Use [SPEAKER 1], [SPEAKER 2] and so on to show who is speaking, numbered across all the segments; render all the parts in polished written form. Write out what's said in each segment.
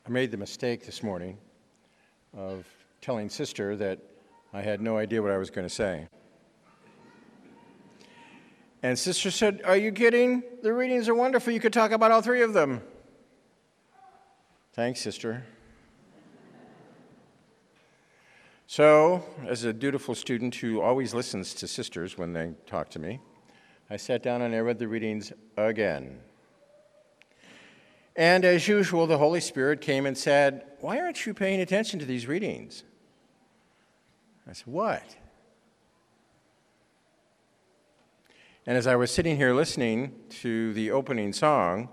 [SPEAKER 1] I made the mistake this morning of telling Sister that I had no idea what I was going to say. And Sister said, "Are you kidding? The readings are wonderful. You could talk about all three of them." Thanks, Sister. So, as a dutiful student who always listens to sisters when they talk to me, I sat down and I read the readings again. And as usual, the Holy Spirit came and said, "Why aren't you paying attention to these readings?" I said, "What?" And as I was sitting here listening to the opening song,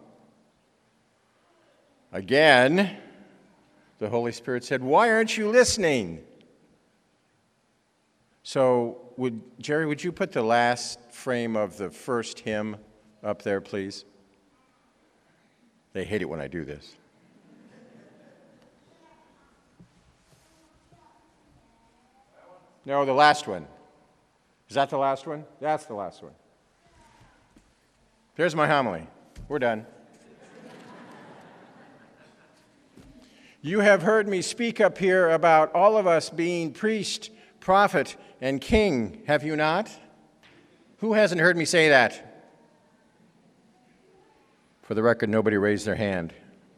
[SPEAKER 1] again, the Holy Spirit said, "Why aren't you listening?" So, Jerry, would you put the last frame of the first hymn up there, please? They hate it when I do this. No, the last one. Is that the last one? That's the last one. There's my homily. We're done. You have heard me speak up here about all of us being priest, prophet, and king, have you not? Who hasn't heard me say that? For the record, nobody raised their hand.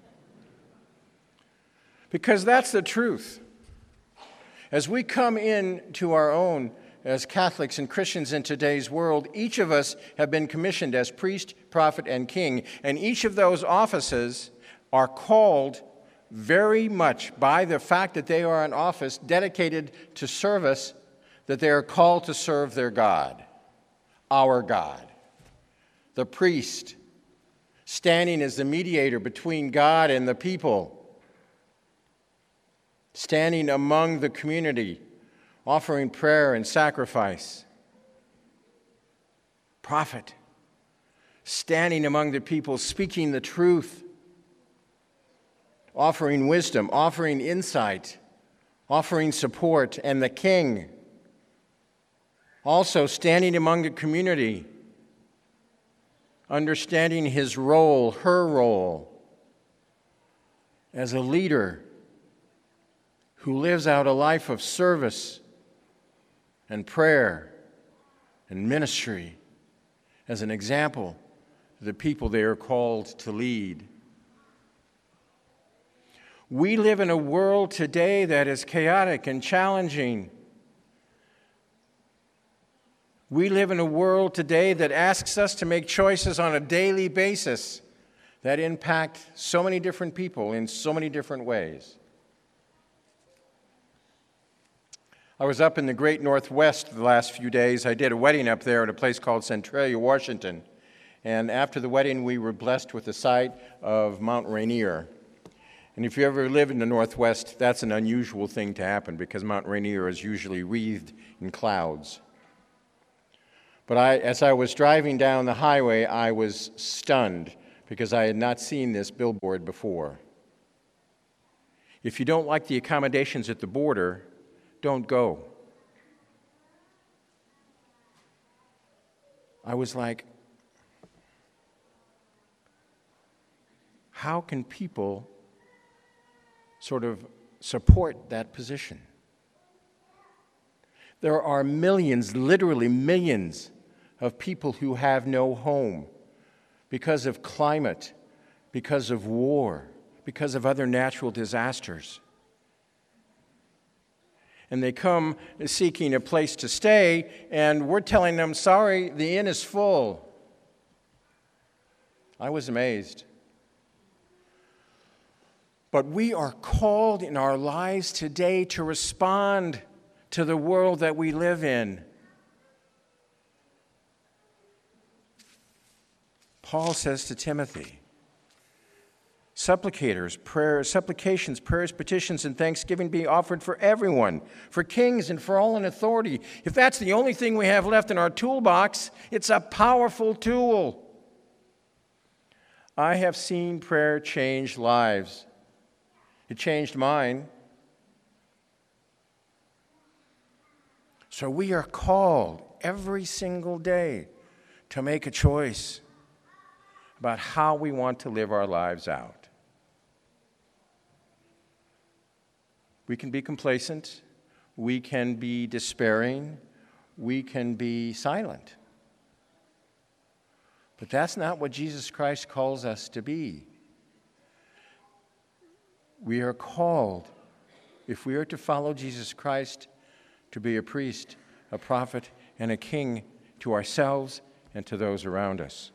[SPEAKER 1] Because that's the truth. As we come into our own as Catholics and Christians in today's world, each of us have been commissioned as priest, prophet, and king, and each of those offices are called very much by the fact that they are an office dedicated to service, that they are called to serve their God, our God. The priest, standing as the mediator between God and the people, standing among the community, offering prayer and sacrifice. Prophet, standing among the people, speaking the truth, offering wisdom, offering insight, offering support. And the king, also standing among the community, understanding his role, her role, as a leader who lives out a life of service and prayer and ministry as an example to the people they are called to lead. We live in a world today that is chaotic and challenging. We live in a world today that asks us to make choices on a daily basis that impact so many different people in so many different ways. I was up in the great Northwest the last few days. I did a wedding up there at a place called Centralia, Washington. And after the wedding, we were blessed with the sight of Mount Rainier. And if you ever live in the Northwest, that's an unusual thing to happen because Mount Rainier is usually wreathed in clouds. But as I was driving down the highway, I was stunned because I had not seen this billboard before. If you don't like the accommodations at the border, don't go. I was like, how can people sort of support that position? There are millions, literally millions, of people who have no home because of climate, because of war, because of other natural disasters. And they come seeking a place to stay, and we're telling them, "Sorry, the inn is full." I was amazed. But we are called in our lives today to respond to the world that we live in. Paul says to Timothy, supplications, prayers, petitions, and thanksgiving be offered for everyone, for kings and for all in authority. If that's the only thing we have left in our toolbox, it's a powerful tool. I have seen prayer change lives. It changed mine. So we are called every single day to make a choice about how we want to live our lives out. We can be complacent. We can be despairing. We can be silent. But that's not what Jesus Christ calls us to be. We are called, if we are to follow Jesus Christ, to be a priest, a prophet, and a king to ourselves and to those around us.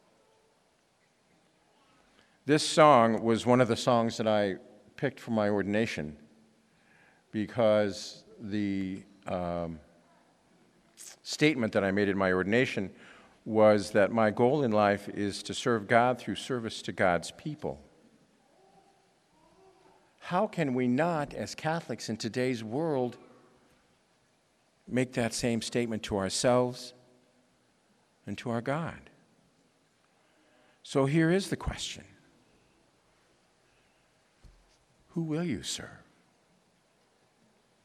[SPEAKER 1] This song was one of the songs that I picked for my ordination because the statement that I made in my ordination was that my goal in life is to serve God through service to God's people. How can we not, as Catholics in today's world, make that same statement to ourselves and to our God? So here is the question. Who will you serve?